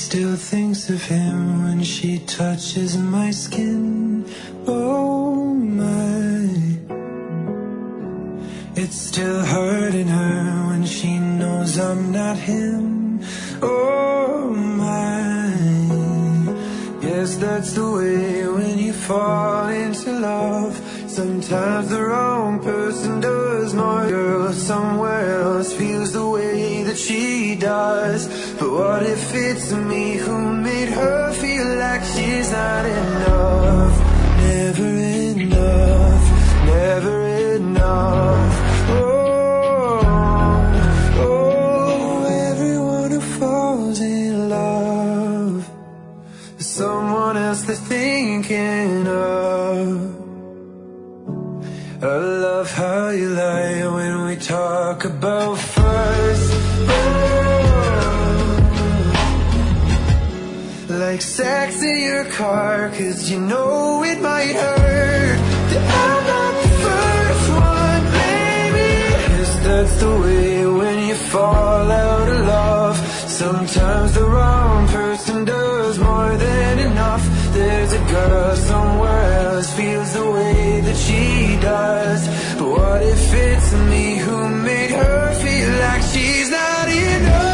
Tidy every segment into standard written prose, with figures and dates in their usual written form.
still thinks of him when she touches my skin. Oh my, it's still hurting her when she knows I'm not him. Oh my, yes, that's the way when you fall into love. Sometimes the wrong person does more. Girl somewhere else feels the way that she does. But what if it's me who made her feel like she's not enough? Never enough, never enough. Oh, everyone who falls in love is someone else they're thinking of. I love how you lie when we talk about first. Like sex in your car, 'cause you know it might hurt that I'm not the first one, baby. Yes, that's the way when you fall out of love. Sometimes the wrong person does more than enough. There's a girl somewhere else feels the way that she does. But what if it's me who made her feel like she's not enough?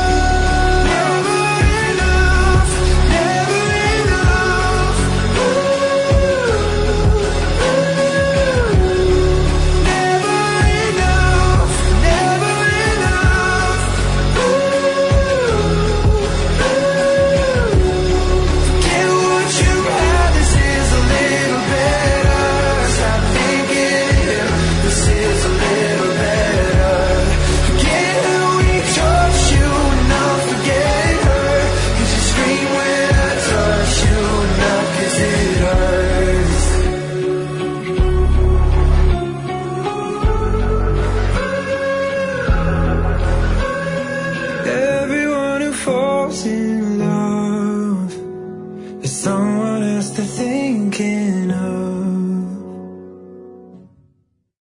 Everyone who falls in